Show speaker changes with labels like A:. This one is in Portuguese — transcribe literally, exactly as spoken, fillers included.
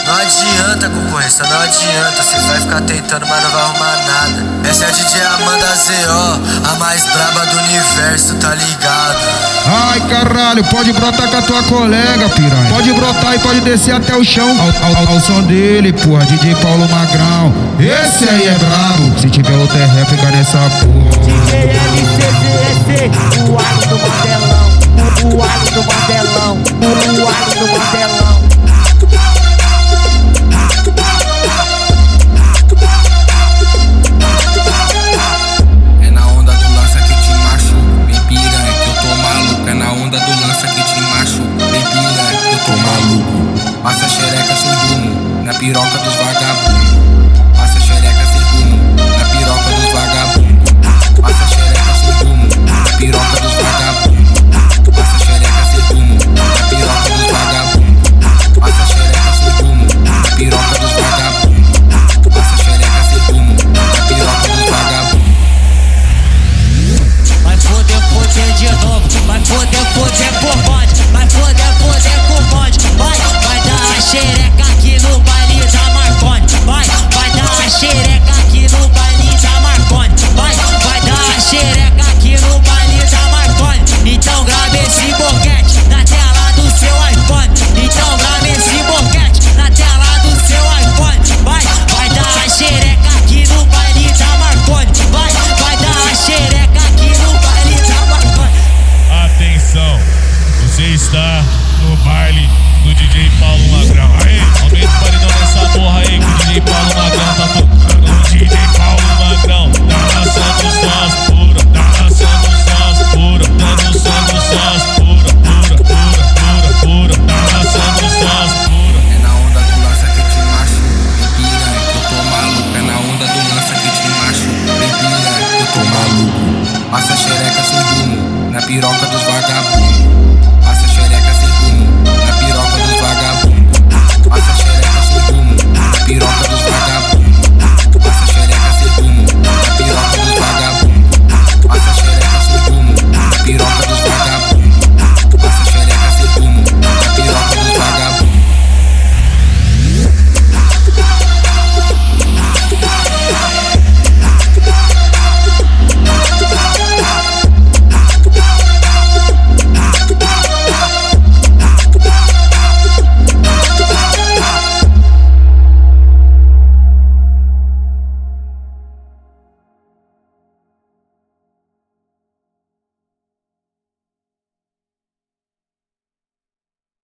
A: Não adianta, concorrência, não adianta. Cês vai ficar tentando, mas não vai arrumar nada. Essa é a D J Amanda Z O, a mais braba do universo, tá ligado?
B: Ai caralho, pode brotar com a tua colega, piranha. Pode brotar e pode descer até o chão. Ao, ao, ao som dele, porra, D J Paulo Magrão. Esse aí é brabo. Se tiver outra é ré, fica nessa porra.
C: D J L C C S, o alho do Mandelão. O alho do Mandelão. O alho do Mandelão.
D: É na onda do lança que te macho, bem piranha, que eu tô maluco. É na onda do lança que te macho, bem piranha, que eu tô maluco. Passa xereca sem rumo, na piroca dos vagabundos.